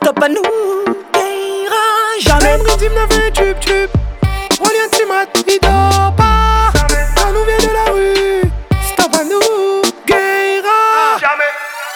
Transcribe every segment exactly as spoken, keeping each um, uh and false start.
Stop à nous, gagnera jamais. Même rythme n'avait tube tube. Rolien Timat, il dort pas. Quand nous vient de la rue. Stop à nous, gagnera jamais.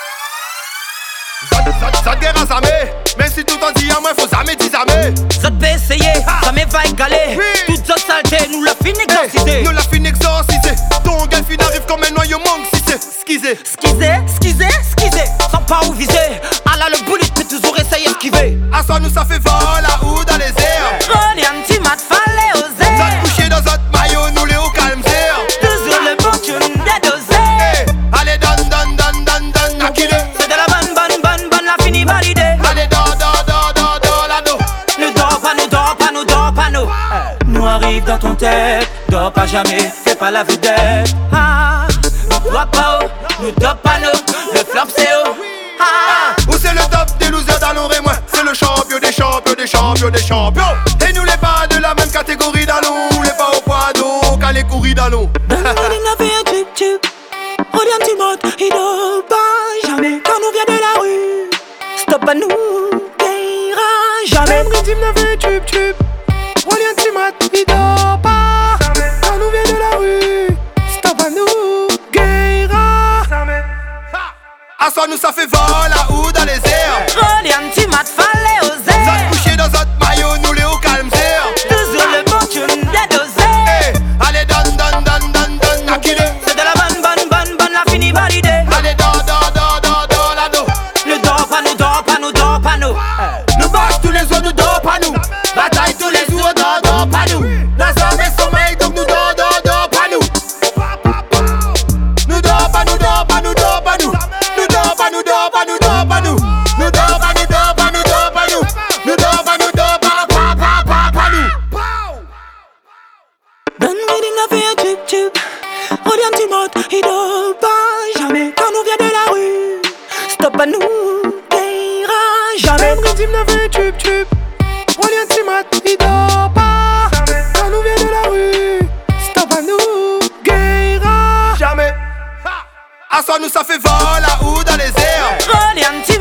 Ça te guerra jamais. Même si tout en dit à moi, faut jamais dire jamais. Ça te peut essayer, jamais va égaler. Oui. Toute cette saleté, nous la fin exorciser. Nous la fin exorciser. Ton gars fin arrive comme un noyau manque si c'est skisé. Skisé, skisé, skisé. Sans pas où viser. Ah là, le bullet peut toujours essayer d'esquiver. À soi, nous ça fait vol là ou dans les airs. Rolien Timat, fallait oser. Ça te coucher dans notre maillot, nous les au calme zère. Toujours le bon tune dédosé. Hey, allez, donne, donne, donne, donne, donne, à qui le. C'est de la bonne, bonne, bonne, bonne, la fini validée. Allez, do, do, do, do, do, la do. Ne dors pas, ne dors pas, ne dors pas, nous. Nous arrive dans ton tête, dors pas jamais, fais pas la vedette. Ah, ne dors pas haut, ne dors pas nous, le flop c'est haut. Ah, Où c'est le top des losers dans l'eau et moi. C'est le champion des champions, des champions, des champions. Et nous les pas de la même catégorie dans l'eau. Les pas au poids d'eau, qu'à les courir dans l'eau. donne-moi une affaire, tube tube. Rolien Timat, il dort pas jamais quand nous vient de la rue. Stop à nous, gagnera jamais. Même rythme n'avait tube tube. Rolien Timat, il dort pas. Quand nous vient de la rue. Stop à nous, gagnera À soi, nous ça fait vol là ou dans les airs. Rolien Timat, fallait Ça oser. te coucher dans notre maillot, nous les au calme zère. Toujours le bon tune dédosé. Hey, allez, donne, donne, donne, donne, donne, à qui le. C'est de la bonne, bonne, bonne, bonne, la fini validée. Allez, do, do, do, do, do, la do. Ne dors pas, ne dors pas, ne dors pas, nous. Nous bâche tous les jours, nous dors pas nous. Bataille tous les jours, dors, dors pas nous. Dans un mes sommeil, donc nous dors, dors, dors pas nous. Nous dors pas, nous dors pas, nous dors pas nous. Nous dors pas, nous dors pas, nous dors pas nous. Nous dors pas, nous dors pas, nous dors pas nous. Nous dors pas, nous dors pas, pas, pas, pas, pas nous. Donne-moi une affaire, tube tube. Rolien Timat, il dort pas jamais quand nous vient de la rue. Stop à nous, gagnera jamais. Même rythme n'avait tube tube. Rolien Timat, il dort pas. Quand nous vient de la rue. Stop à nous, gagnera Jamais. À soi, nous ça fait vol là ou dans les airs. Rolien Timat.